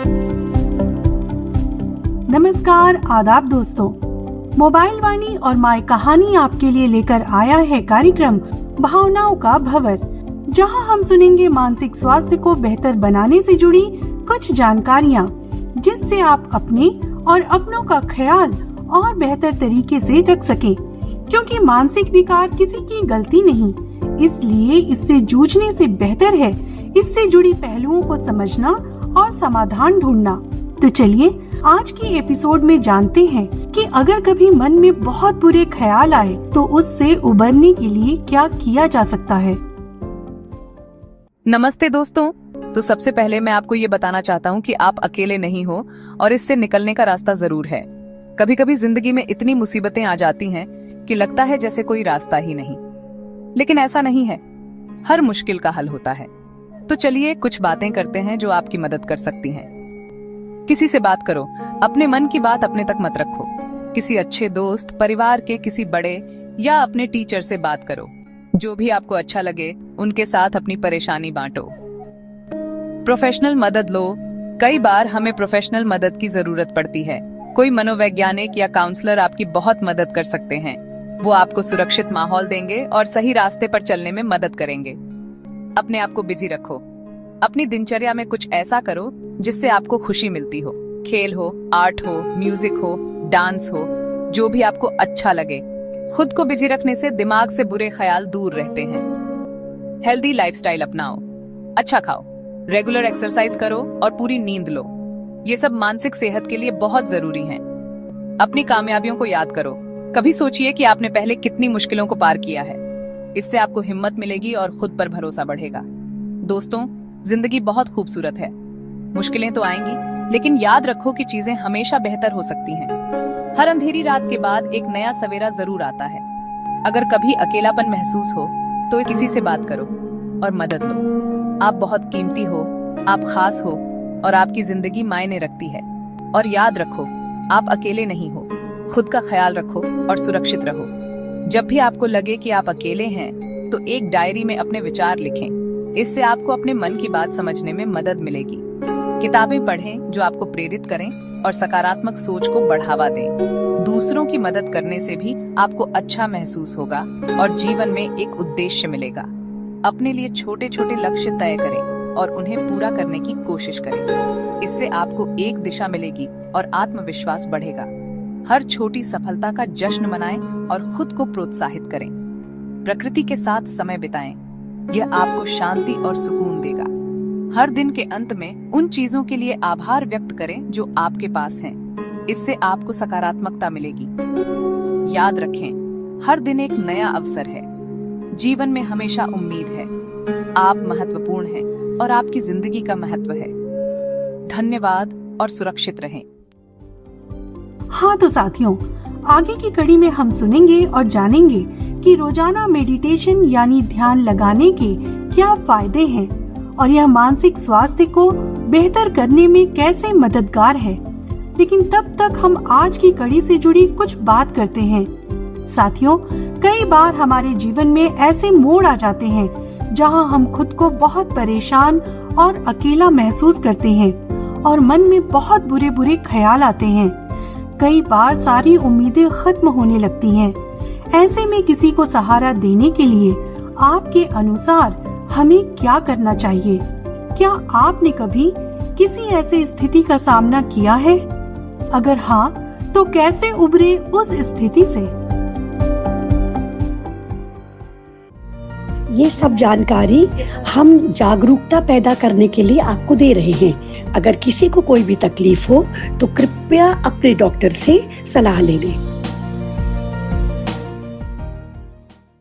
नमस्कार, आदाब दोस्तों। मोबाइल वाणी और माय कहानी आपके लिए लेकर आया है कार्यक्रम भावनाओं का भंवर, जहां हम सुनेंगे मानसिक स्वास्थ्य को बेहतर बनाने से जुड़ी कुछ जानकारियां, जिससे आप अपने और अपनों का ख्याल और बेहतर तरीके से रख सकें। क्योंकि मानसिक विकार किसी की गलती नहीं, इसलिए इससे जूझने से बेहतर है इससे जुड़ी पहलुओं को समझना और समाधान ढूंढना। तो चलिए आज की एपिसोड में जानते हैं कि अगर कभी मन में बहुत बुरे ख्याल आए तो उससे उबरने के लिए क्या किया जा सकता है। नमस्ते दोस्तों। तो सबसे पहले मैं आपको ये बताना चाहता हूँ कि आप अकेले नहीं हो और इससे निकलने का रास्ता जरूर है। कभी कभी जिंदगी में इतनी मुसीबतें आ जाती हैं कि लगता है जैसे कोई रास्ता ही नहीं, लेकिन ऐसा नहीं है। हर मुश्किल का हल होता है। तो चलिए कुछ बातें करते हैं जो आपकी मदद कर सकती हैं। किसी से बात करो। अपने मन की बात अपने तक मत रखो। किसी अच्छे दोस्त, परिवार के किसी बड़े या अपने टीचर से बात करो। जो भी आपको अच्छा लगे उनके साथ अपनी परेशानी बांटो। प्रोफेशनल मदद लो। कई बार हमें प्रोफेशनल मदद की जरूरत पड़ती है। कोई मनोवैज्ञानिक या काउंसलर आपकी बहुत मदद कर सकते हैं। वो आपको सुरक्षित माहौल देंगे और सही रास्ते पर चलने में मदद करेंगे। अपने आप को बिजी रखो। अपनी दिनचर्या में कुछ ऐसा करो जिससे आपको खुशी मिलती हो। खेल हो, आर्ट हो, म्यूजिक हो, डांस हो, जो भी आपको अच्छा लगे। खुद को बिजी रखने से दिमाग से बुरे ख्याल दूर रहते हैं। हेल्दी लाइफस्टाइल अपनाओ। अच्छा खाओ, रेगुलर एक्सरसाइज करो और पूरी नींद लो। ये सब मानसिक सेहत के लिए बहुत जरूरी हैं। अपनी कामयाबियों को याद करो। कभी सोचिए कि आपने पहले कितनी मुश्किलों को पार किया है। इससे आपको हिम्मत मिलेगी और खुद पर भरोसा बढ़ेगा। दोस्तों, जिंदगी बहुत खूबसूरत है। मुश्किलें तो आएंगी, लेकिन याद रखो कि चीजें हमेशा बेहतर हो सकती हैं। हर अंधेरी रात के बाद एक नया सवेरा जरूर आता है। अगर कभी अकेलापन महसूस हो तो किसी से बात करो और मदद लो। आप बहुत कीमती हो, आप खास हो और आपकी जिंदगी मायने रखती है। और याद रखो, आप अकेले नहीं हो। खुद का ख्याल रखो और सुरक्षित रहो। जब भी आपको लगे कि आप अकेले हैं तो एक डायरी में अपने विचार लिखें। इससे आपको अपने मन की बात समझने में मदद मिलेगी। किताबें पढ़ें जो आपको प्रेरित करें और सकारात्मक सोच को बढ़ावा दें। दूसरों की मदद करने से भी आपको अच्छा महसूस होगा और जीवन में एक उद्देश्य मिलेगा। अपने लिए छोटे छोटे लक्ष्य तय करें और उन्हें पूरा करने की कोशिश करें। इससे आपको एक दिशा मिलेगी और आत्मविश्वास बढ़ेगा। हर छोटी सफलता का जश्न मनाएं और खुद को प्रोत्साहित करें। प्रकृति के साथ समय बिताएं। यह आपको शांति और सुकून देगा। हर दिन के अंत में उन चीजों के लिए आभार व्यक्त करें जो आपके पास हैं। इससे आपको सकारात्मकता मिलेगी। याद रखें, हर दिन एक नया अवसर है। जीवन में हमेशा उम्मीद है। आप महत्वपूर्ण हैं और आपकी जिंदगी का महत्व है। धन्यवाद और सुरक्षित रहें। हाँ तो साथियों, आगे की कड़ी में हम सुनेंगे और जानेंगे कि रोजाना मेडिटेशन यानी ध्यान लगाने के क्या फायदे हैं और यह मानसिक स्वास्थ्य को बेहतर करने में कैसे मददगार है। लेकिन तब तक हम आज की कड़ी से जुड़ी कुछ बात करते हैं। साथियों, कई बार हमारे जीवन में ऐसे मोड़ आ जाते हैं जहां हम खुद को बहुत परेशान और अकेला महसूस करते हैं और मन में बहुत बुरे बुरे ख्याल आते हैं। कई बार सारी उम्मीदें खत्म होने लगती हैं। ऐसे में किसी को सहारा देने के लिए आपके अनुसार हमें क्या करना चाहिए? क्या आपने कभी किसी ऐसे स्थिति का सामना किया है? अगर हाँ, तो कैसे उबरे उस स्थिति से? ये सब जानकारी हम जागरूकता पैदा करने के लिए आपको दे रहे हैं। अगर किसी को कोई भी तकलीफ हो तो कृपया अपने डॉक्टर से सलाह ले लें।